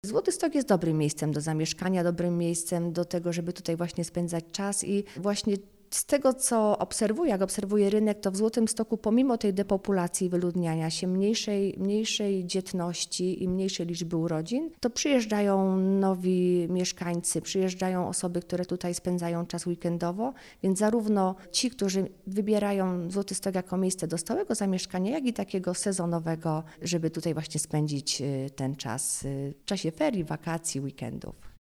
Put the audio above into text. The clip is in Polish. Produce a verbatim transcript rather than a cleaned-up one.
Złotystok jest dobrym miejscem do zamieszkania, dobrym miejscem do tego, żeby tutaj właśnie spędzać czas i właśnie z tego, co obserwuję, jak obserwuję rynek, to w Złotymstoku pomimo tej depopulacji, wyludniania się, mniejszej, mniejszej dzietności i mniejszej liczby urodzin, to przyjeżdżają nowi mieszkańcy, przyjeżdżają osoby, które tutaj spędzają czas weekendowo, więc zarówno ci, którzy wybierają Złotystok jako miejsce do stałego zamieszkania, jak i takiego sezonowego, żeby tutaj właśnie spędzić ten czas w czasie ferii, wakacji, weekendów.